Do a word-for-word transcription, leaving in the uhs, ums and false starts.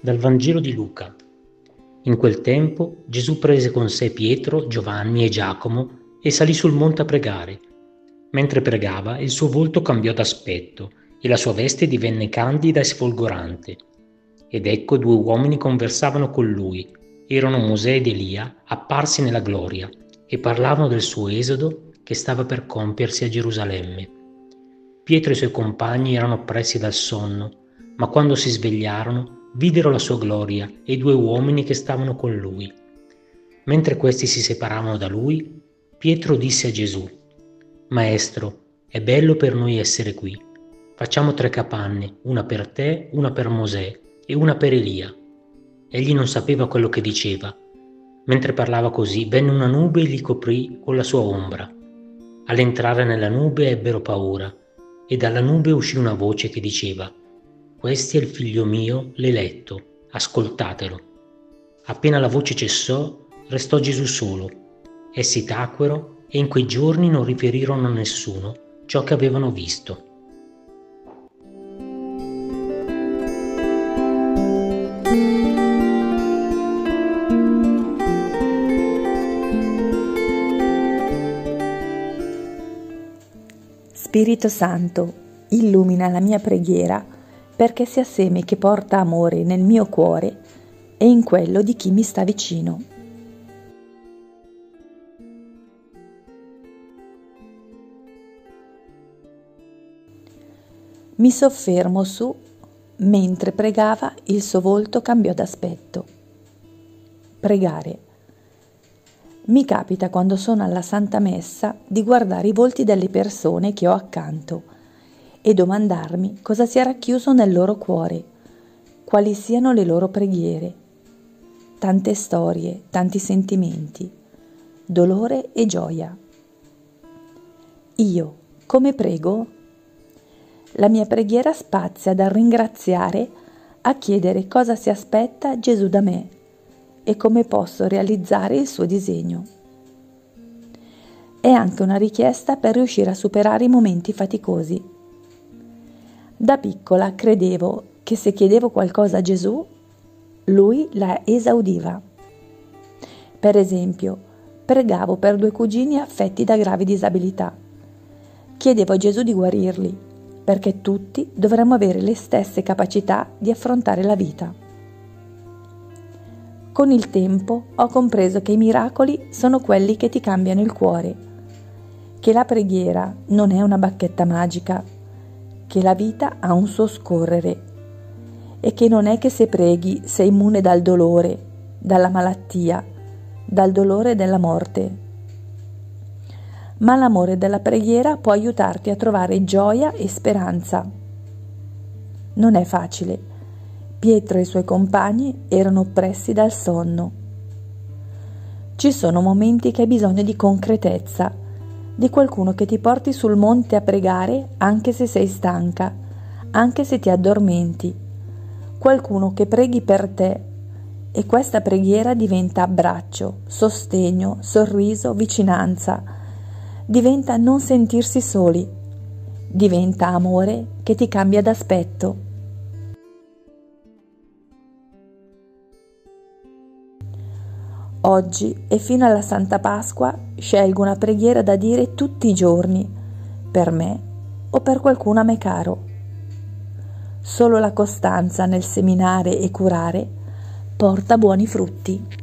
Dal Vangelo di Luca. In quel tempo Gesù prese con sé Pietro, Giovanni e Giacomo e salì sul monte a pregare. Mentre pregava, il suo volto cambiò d'aspetto e la sua veste divenne candida e sfolgorante. Ed ecco due uomini conversavano con lui. Erano Mosè ed Elia, apparsi nella gloria, e parlavano del suo esodo che stava per compiersi a Gerusalemme. Pietro e i suoi compagni erano oppressi dal sonno, ma quando si svegliarono videro la sua gloria e i due uomini che stavano con lui. Mentre questi si separavano da lui, Pietro disse a Gesù: «Maestro, è bello per noi essere qui. Facciamo tre capanne, una per te, una per Mosè e una per Elia». Egli non sapeva quello che diceva. Mentre parlava così, venne una nube e li coprì con la sua ombra. All'entrare nella nube ebbero paura, e dalla nube uscì una voce che diceva: «Questo è il figlio mio, l'eletto, ascoltatelo». Appena la voce cessò, restò Gesù solo. Essi tacquero e in quei giorni non riferirono a nessuno ciò che avevano visto. Spirito Santo, illumina la mia preghiera perché sia seme che porta amore nel mio cuore e in quello di chi mi sta vicino. Mi soffermo su mentre pregava il suo volto cambiò d'aspetto. Pregare. Mi capita quando sono alla Santa Messa di guardare i volti delle persone che ho accanto e domandarmi cosa sia racchiuso nel loro cuore, quali siano le loro preghiere. Tante storie, tanti sentimenti, dolore e gioia. Io, come prego? La mia preghiera spazia dal ringraziare a chiedere cosa si aspetta Gesù da me e come posso realizzare il suo disegno. È anche una richiesta per riuscire a superare i momenti faticosi. Da piccola credevo che se chiedevo qualcosa a Gesù, Lui la esaudiva. Per esempio, pregavo per due cugini affetti da gravi disabilità. Chiedevo a Gesù di guarirli, perché tutti dovremmo avere le stesse capacità di affrontare la vita. Con il tempo ho compreso che i miracoli sono quelli che ti cambiano il cuore, che la preghiera non è una bacchetta magica, che la vita ha un suo scorrere e che non è che se preghi sei immune dal dolore, dalla malattia, dal dolore della morte. Ma l'amore della preghiera può aiutarti a trovare gioia e speranza. Non è facile. Pietro e i suoi compagni erano oppressi dal sonno. Ci sono momenti che hai bisogno di concretezza, di qualcuno che ti porti sul monte a pregare anche se sei stanca, anche se ti addormenti, qualcuno che preghi per te e questa preghiera diventa abbraccio, sostegno, sorriso, vicinanza, diventa non sentirsi soli, diventa amore che ti cambia d'aspetto. Oggi e fino alla Santa Pasqua scelgo una preghiera da dire tutti i giorni, per me o per qualcuno a me caro. Solo la costanza nel seminare e curare porta buoni frutti.